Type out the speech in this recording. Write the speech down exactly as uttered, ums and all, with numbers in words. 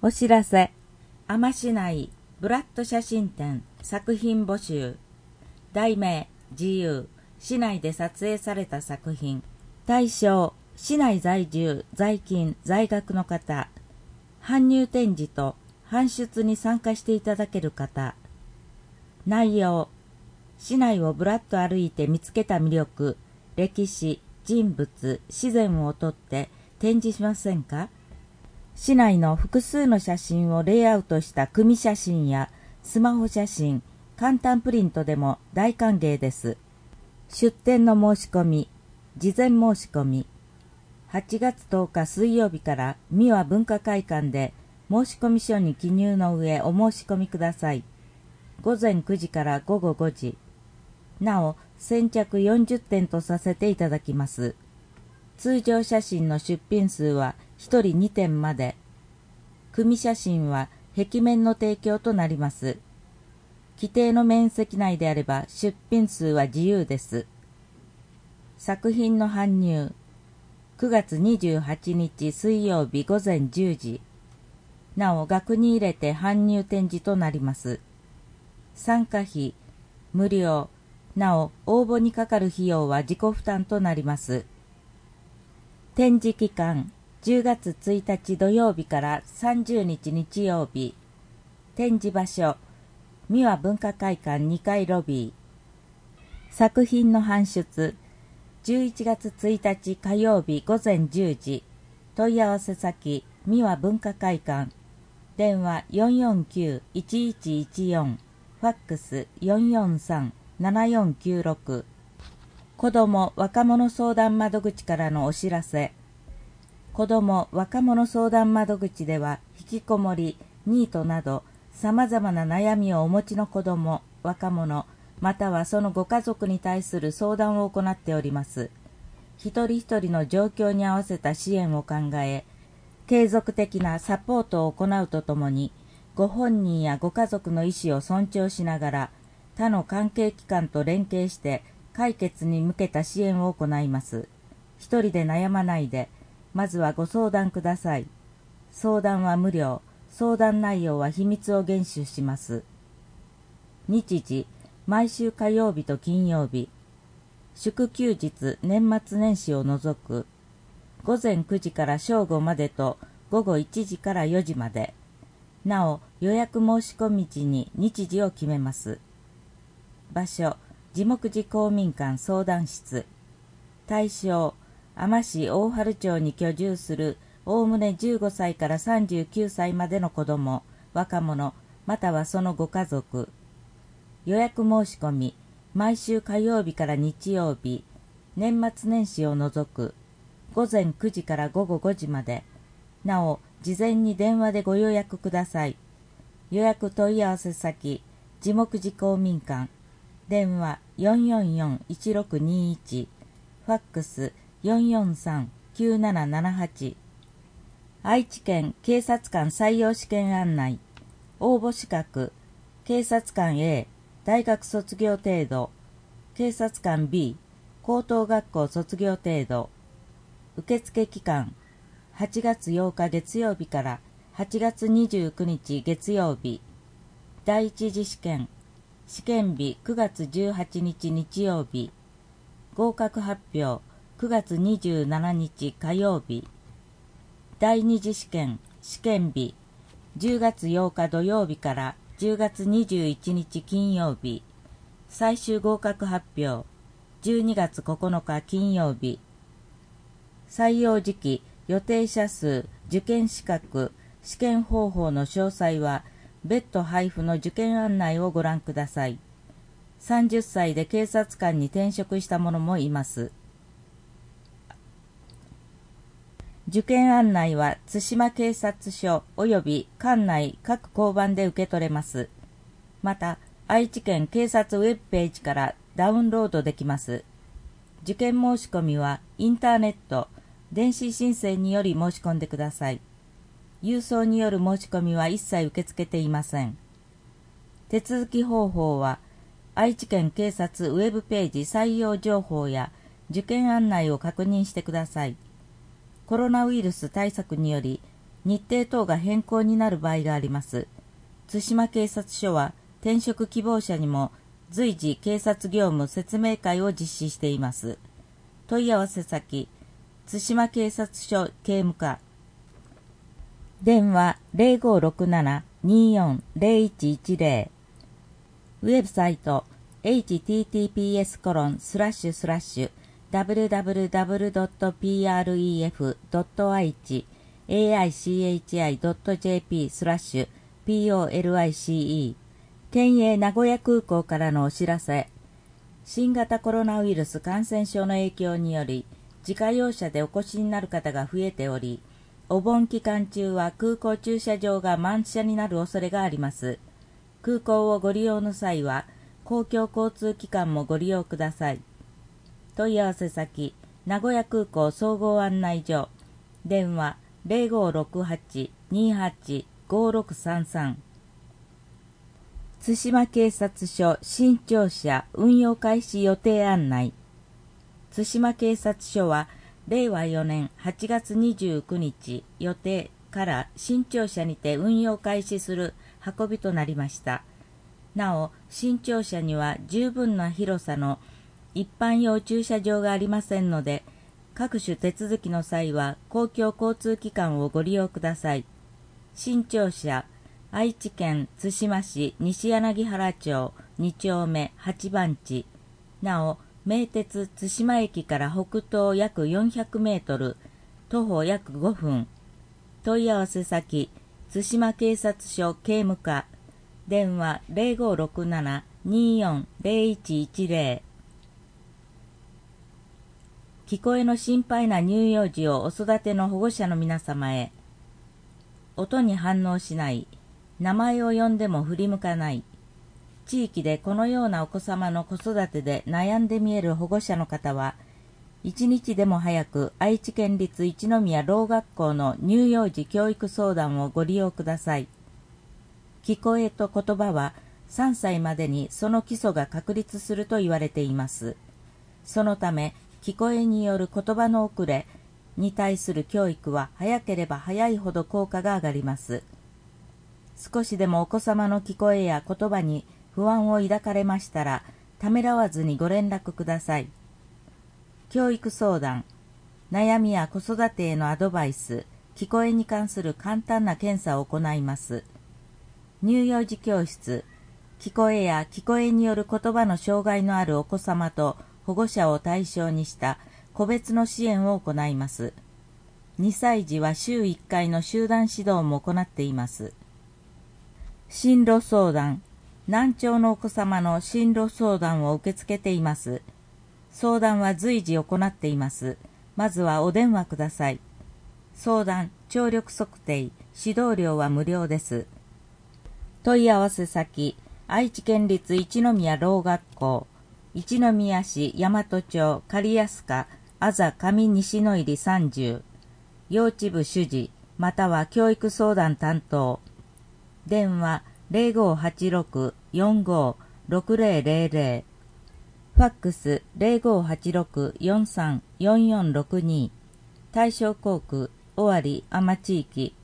お知らせ。海士市内ブラッド写真展作品募集。題名、自由。市内で撮影された作品。対象、市内在住、在勤、在学の方。搬入展示と搬出に参加していただける方。内容、市内をぶらっと歩いて見つけた魅力、歴史、人物、自然を撮って展示しませんか？市内の複数の写真をレイアウトした組写真やスマホ写真、簡単プリントでも大歓迎です。出展の申し込み、事前申し込み。はちがつとおか水曜日から三輪文化会館で申し込み書に記入の上お申し込みください。ごぜんくじからごごごじ。なお、先着よんじゅってんとさせていただきます。通常写真の出品数はひとりにてんまで。組写真は壁面の提供となります。規定の面積内であれば出品数は自由です。作品の搬入。くがつにじゅうはちにち水曜日ごぜんじゅうじ。なお、額に入れて搬入展示となります。参加費、無料。なお、応募にかかる費用は自己負担となります。展示期間、じゅうがつついたち土曜日からさんじゅうにち日曜日。展示場所、三輪文化会館にかいロビー。作品の搬出、じゅういちがつついたち火曜日ごぜんじゅうじ。問い合わせ先、三輪文化会館。電話 よんよんきゅう いちいちいちよん。ファックス よんよんさん ななよんきゅうろく。子ども若者相談窓口からのお知らせ。子ども若者相談窓口では、引きこもり、ニートなど、様々な悩みをお持ちの子ども、若者、またはそのご家族に対する相談を行っております。一人一人の状況に合わせた支援を考え、継続的なサポートを行うとともに、ご本人やご家族の意思を尊重しながら、他の関係機関と連携して解決に向けた支援を行います。一人で悩まないで、まずはご相談ください。相談は無料。相談内容は秘密を厳守します。日時、毎週火曜日と金曜日。祝休日、年末年始を除く。ごぜんくじから正午までとごごいちじからよじまで。なお、予約申し込み時に日時を決めます。場所、地木寺公民館相談室。対象、海士市大原町に居住するおおむねじゅうごさいからさんじゅうきゅうさいまでの子ども、若者、またはそのご家族。予約申し込み、毎週火曜日から日曜日、年末年始を除く、ごぜんくじからごごごじまで。なお、事前に電話でご予約ください。予約問い合わせ先、地木寺公民館。電話 よんよんよん いちろくにいち。ファックス よんよんさん きゅうななななはち。愛知県警察官採用試験案内。応募資格、警察官 A、大学卒業程度。警察官 B、高等学校卒業程度。受付期間、はちがつようか月曜日からはちがつにじゅうくにち月曜日。第一次試験、試験日くがつじゅうはちにち日曜日。合格発表くがつにじゅうしちにち火曜日。第二次試験、試験日じゅうがつようか土曜日からじゅうがつにじゅういちにち金曜日。最終合格発表じゅうにがつここのか金曜日。採用時期、予定者数、受験資格、試験方法の詳細は別途配布の受験案内をご覧ください。さんじゅっさいで警察官に転職した者もいます。受験案内は津島警察署及び管内各交番で受け取れます。また、愛知県警察ウェブページからダウンロードできます。受験申し込みはインターネット、電子申請により申し込んでください。郵送による申し込みは一切受け付けていません。手続き方法は、愛知県警察ウェブページ採用情報や受験案内を確認してください。コロナウイルス対策により、 日程等が変更になる場合があります。津島警察署は転職希望者にも随時警察業務説明会を実施しています。問い合わせ先、津島警察署警務課。電話 ゼロごろくなな にーよん ゼロいちいちゼロ。ウェブサイト エイチティーティーピーエスコロンスラッシュスラッシュダブリューダブリューダブリュードットプレフドットアイチ エーアイシーエイチアイドットジェーピー スラッシュ ピーオーエルアイシーイー 県営名古屋空港からのお知らせ。新型コロナウイルス感染症の影響により自家用車でお越しになる方が増えており、お盆期間中は空港駐車場が満車になる恐れがあります。空港をご利用の際は公共交通機関もご利用ください。問い合わせ先、名古屋空港総合案内所。電話 ゼロごろくはち にーはち ごろくさんさん。津島警察署新庁舎運用開始予定案内。津島警察署はれいわよねんはちがつにじゅうくにち予定から新庁舎にて運用開始する運びとなりました。なお、新庁舎には十分な広さの一般用駐車場がありませんので、各種手続きの際は公共交通機関をご利用ください。新庁舎、愛知県津島市西柳原町にちょうめはちばんち。なお、名鉄津島駅から北東約よんひゃくメートル、徒歩約ごふん。問い合わせ先、津島警察署警務課。電話 ゼロごろくなな にーよん ゼロいちいちゼロ。聞こえの心配な乳幼児をお育ての保護者の皆様へ。音に反応しない。名前を呼んでも振り向かない。地域でこのようなお子様の子育てで悩んで見える保護者の方は、一日でも早く愛知県立一宮ろう学校の乳幼児教育相談をご利用ください。聞こえと言葉はさんさいまでにその基礎が確立すると言われています。そのため、聞こえによる言葉の遅れに対する教育は早ければ早いほど効果が上がります。少しでもお子様の聞こえや言葉に不安を抱かれましたら、ためらわずにご連絡ください。教育相談、悩みや子育てへのアドバイス、聞こえに関する簡単な検査を行います。乳幼児教室、聞こえや聞こえによる言葉の障害のあるお子様と保護者を対象にした個別の支援を行います。にさい児は週いっかいの集団指導も行っています。進路相談、難聴のお子様の進路相談を受け付けています。相談は随時行っています。まずはお電話ください。相談、聴力測定、指導料は無料です。問い合わせ先、愛知県立一宮ろう学校、一宮市大和町刈安課あざ上西の入りさんじゅう、幼稚部主事または教育相談担当。電話 ゼロごはちろく よんご ろくゼロゼロゼロ、ファックス ゼロごはちろく よんさん よんよんろくに、対象航空尾張、安間地域